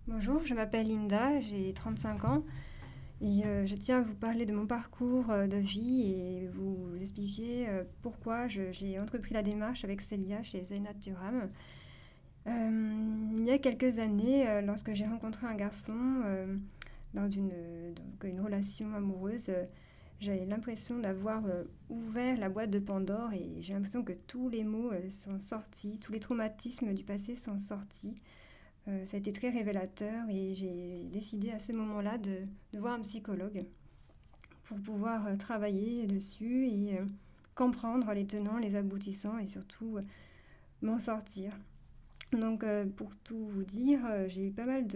Bonjour, je m'appelle Linda, j'ai 35 ans et je tiens à vous parler de mon parcours de vie et vous expliquer pourquoi j'ai entrepris la démarche avec Célia chez Zainat Turam. Il y a quelques années, lorsque j'ai rencontré un garçon lors d'une relation amoureuse, j'avais l'impression d'avoir ouvert la boîte de Pandore et j'ai l'impression que tous les maux sont sortis, tous les traumatismes du passé sont sortis. Ça a été très révélateur et j'ai décidé à ce moment-là de voir un psychologue pour pouvoir travailler dessus et comprendre les tenants, les aboutissants et surtout m'en sortir. Donc pour tout vous dire, j'ai eu pas mal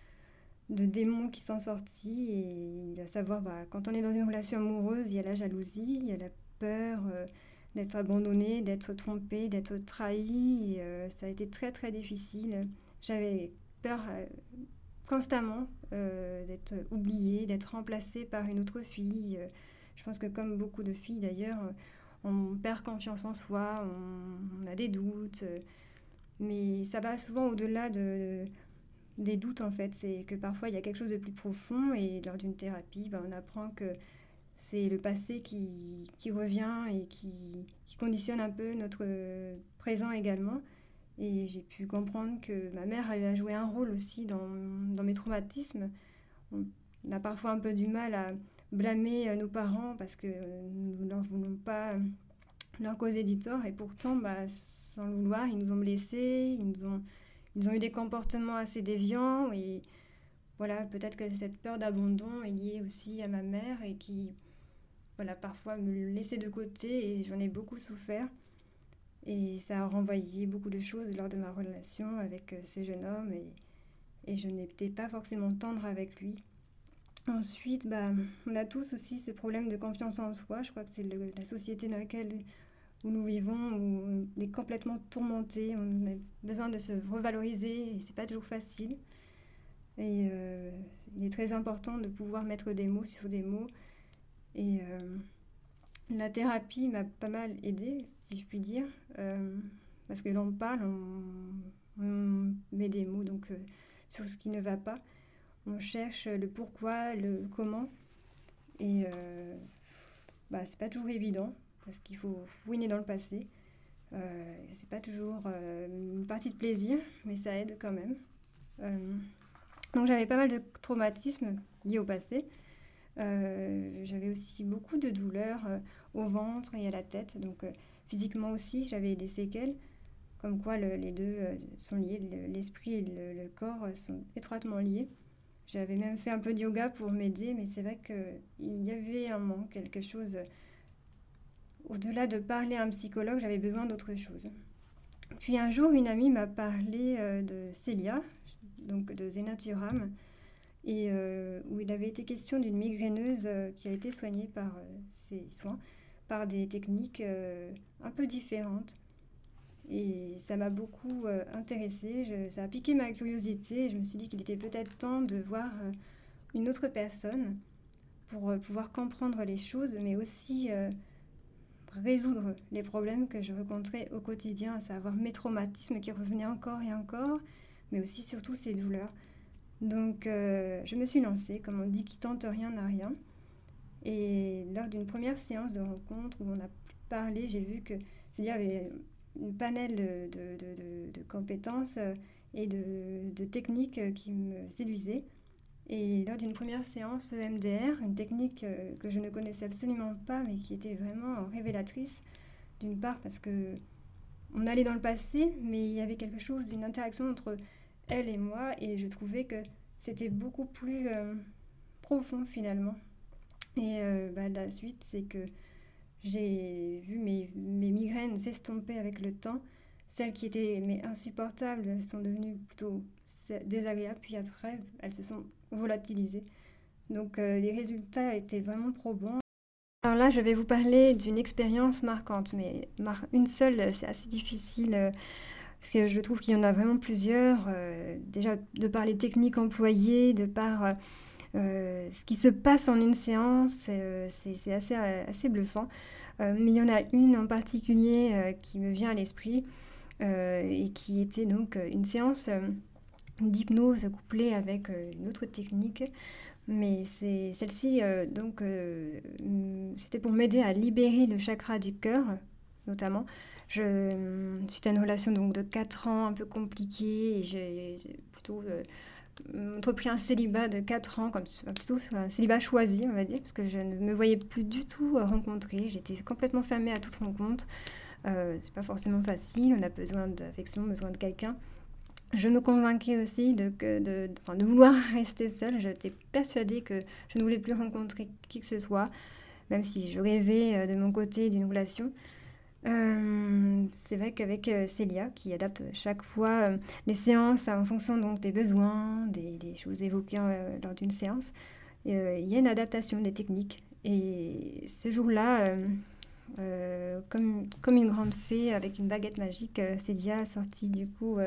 de démons qui sont sortis et à savoir quand on est dans une relation amoureuse, il y a la jalousie, il y a la peur d'être abandonné, d'être trompé, d'être trahi. Et, ça a été très très difficile. J'avais peur constamment d'être oubliée, d'être remplacée par une autre fille. Je pense que comme beaucoup de filles d'ailleurs, on perd confiance en soi, on a des doutes, mais ça va souvent au-delà des doutes en fait. C'est que parfois il y a quelque chose de plus profond et lors d'une thérapie, on apprend que c'est le passé qui revient et qui conditionne un peu notre présent également. Et j'ai pu comprendre que ma mère a joué un rôle aussi dans mes traumatismes. On a parfois un peu du mal à blâmer nos parents parce que nous ne leur voulons pas leur causer du tort. Et pourtant, sans le vouloir, ils nous ont blessés, ils ont eu des comportements assez déviants. Et voilà, peut-être que cette peur d'abandon est liée aussi à ma mère et qui, voilà, parfois me laissait de côté et j'en ai beaucoup souffert. Et ça a renvoyé beaucoup de choses lors de ma relation avec ce jeune homme et je n'étais pas forcément tendre avec lui. Ensuite, on a tous aussi ce problème de confiance en soi. Je crois que c'est la société dans laquelle où nous vivons, où on est complètement tourmenté, on a besoin de se revaloriser et c'est pas toujours facile. Et il est très important de pouvoir mettre des mots sur des mots. Et la thérapie m'a pas mal aidée, si je puis dire, parce que l'on parle, on met des mots donc, sur ce qui ne va pas. On cherche le pourquoi, le comment. Et c'est pas toujours évident, parce qu'il faut fouiner dans le passé. C'est pas toujours une partie de plaisir, mais ça aide quand même. Donc j'avais pas mal de traumatismes liés au passé. J'avais aussi beaucoup de douleurs au ventre et à la tête, donc physiquement aussi j'avais des séquelles, comme quoi les deux sont liés, l'esprit et le corps sont étroitement liés. J'avais même fait un peu de yoga pour m'aider, mais c'est vrai qu'il y avait un manque, quelque chose. Au-delà de parler à un psychologue, j'avais besoin d'autre chose. Puis un jour, une amie m'a parlé de Célia, donc de Zénaturam, et où il avait été question d'une migraineuse qui a été soignée par ses soins, par des techniques un peu différentes. Et ça m'a beaucoup intéressée, ça a piqué ma curiosité, et je me suis dit qu'il était peut-être temps de voir une autre personne pour pouvoir comprendre les choses, mais aussi résoudre les problèmes que je rencontrais au quotidien, à savoir mes traumatismes qui revenaient encore et encore, mais aussi surtout ces douleurs. Donc je me suis lancée, comme on dit, qui tente rien n'a rien. Et lors d'une première séance de rencontre où on a parlé, j'ai vu que Célia avait une panel de compétences et de techniques qui me séduisaient. Et lors d'une première séance EMDR, une technique que je ne connaissais absolument pas, mais qui était vraiment révélatrice, d'une part parce que on allait dans le passé, mais il y avait quelque chose, une interaction entre elle et moi, et je trouvais que c'était beaucoup plus profond finalement. Et la suite, c'est que j'ai vu mes migraines s'estomper avec le temps. Celles qui étaient insupportables sont devenues plutôt désagréables, puis après, elles se sont volatilisées. Donc les résultats étaient vraiment probants. Alors là, je vais vous parler d'une expérience marquante, mais une seule, c'est assez difficile, parce que je trouve qu'il y en a vraiment plusieurs. Déjà, de par les techniques employées, de par ce qui se passe en une séance, c'est assez bluffant. Mais il y en a une en particulier qui me vient à l'esprit et qui était donc une séance d'hypnose couplée avec une autre technique. Mais celle-ci, c'était pour m'aider à libérer le chakra du cœur, notamment. Suite à une relation donc, de 4 ans un peu compliquée, et j'ai plutôt entrepris un célibat de 4 ans, plutôt un célibat choisi, on va dire, parce que je ne me voyais plus du tout rencontrer. J'étais complètement fermée à toute rencontre. C'est pas forcément facile, on a besoin d'affection, besoin de quelqu'un. Je me convainquais aussi de vouloir rester seule. J'étais persuadée que je ne voulais plus rencontrer qui que ce soit, même si je rêvais de mon côté d'une relation. C'est vrai qu'avec Célia, qui adapte chaque fois les séances en fonction donc, des besoins, des choses évoquées lors d'une séance, il y a une adaptation des techniques. Et ce jour-là, comme une grande fée avec une baguette magique, Célia a sorti du coup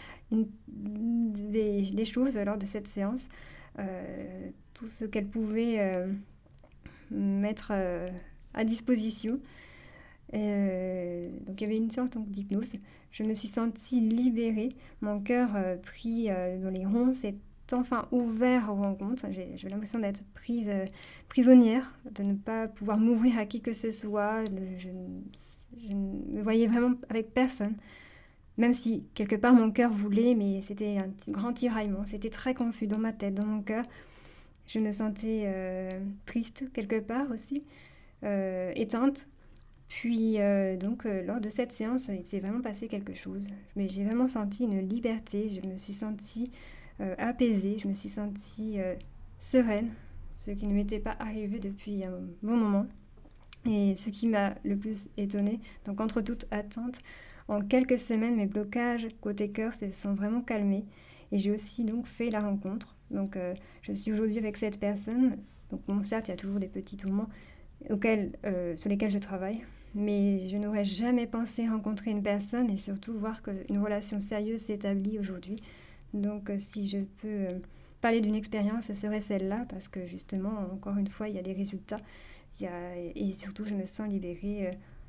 des choses lors de cette séance, tout ce qu'elle pouvait mettre à disposition. Donc il y avait une séance d'hypnose. Je me suis sentie libérée, mon cœur pris dans les ronds, s'est enfin ouvert aux rencontres. J'ai l'impression d'être prisonnière, de ne pas pouvoir m'ouvrir à qui que ce soit. Je ne me voyais vraiment avec personne. Même si, quelque part, mon cœur voulait, mais c'était un grand tiraillement. C'était très confus dans ma tête, dans mon cœur. Je me sentais triste, quelque part aussi, éteinte. Puis, lors de cette séance, il s'est vraiment passé quelque chose. Mais j'ai vraiment senti une liberté. Je me suis sentie apaisée. Je me suis sentie sereine, ce qui ne m'était pas arrivé depuis un bon moment. Et ce qui m'a le plus étonnée, donc entre toute attente, en quelques semaines, mes blocages côté cœur se sont vraiment calmés et j'ai aussi donc fait la rencontre. Donc je suis aujourd'hui avec cette personne. Donc bon, certes, il y a toujours des petits tourments sur lesquels je travaille, mais je n'aurais jamais pensé rencontrer une personne et surtout voir qu'une relation sérieuse s'établit aujourd'hui. Donc si je peux parler d'une expérience, ce serait celle-là parce que justement, encore une fois, il y a des résultats. Et surtout, je me sens libérée,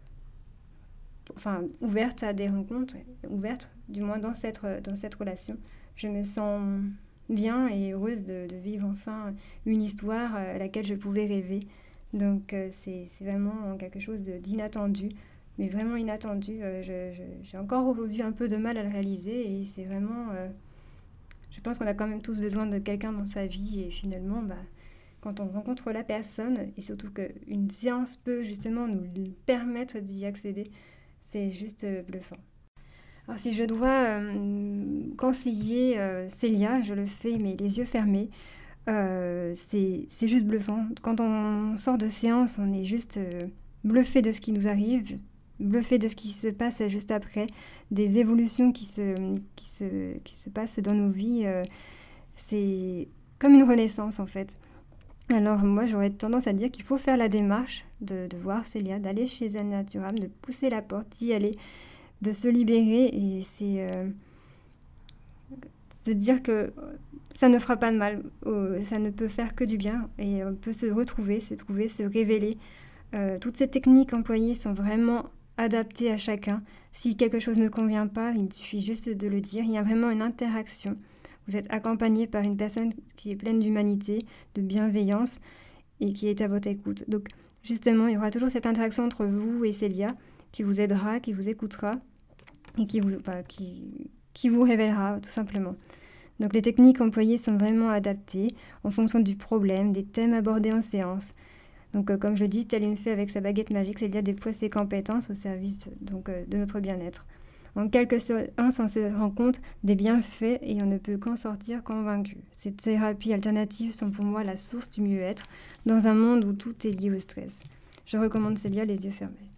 ouverte à des rencontres, ouverte du moins dans cette relation. Je me sens bien et heureuse de vivre enfin une histoire à laquelle je pouvais rêver. Donc c'est vraiment quelque chose d'inattendu, mais vraiment inattendu. J'ai encore aujourd'hui un peu de mal à le réaliser et c'est vraiment... je pense qu'on a quand même tous besoin de quelqu'un dans sa vie et finalement... quand on rencontre la personne, et surtout qu'une séance peut justement nous permettre d'y accéder, c'est juste bluffant. Alors si je dois conseiller Célia, je le fais mais les yeux fermés, c'est juste bluffant. Quand on sort de séance, on est juste bluffé de ce qui nous arrive, bluffé de ce qui se passe juste après, des évolutions qui se passent dans nos vies. C'est comme une renaissance en fait. Alors moi j'aurais tendance à dire qu'il faut faire la démarche de voir Célia, d'aller chez Zen Naturam, de pousser la porte, d'y aller, de se libérer et c'est de dire que ça ne fera pas de mal, ça ne peut faire que du bien et on peut se retrouver, se révéler. Toutes ces techniques employées sont vraiment adaptées à chacun. Si quelque chose ne convient pas, il suffit juste de le dire, il y a vraiment une interaction. Vous êtes accompagné par une personne qui est pleine d'humanité, de bienveillance et qui est à votre écoute. Donc justement, il y aura toujours cette interaction entre vous et Célia qui vous aidera, qui vous écoutera et qui vous révélera tout simplement. Donc les techniques employées sont vraiment adaptées en fonction du problème, des thèmes abordés en séance. Donc comme je dis, telle une fée avec sa baguette magique, Célia déploie ses compétences au service de notre bien-être. En quelques séances, on se rend compte des bienfaits et on ne peut qu'en sortir convaincu. Ces thérapies alternatives sont pour moi la source du mieux-être dans un monde où tout est lié au stress. Je recommande Célia les yeux fermés.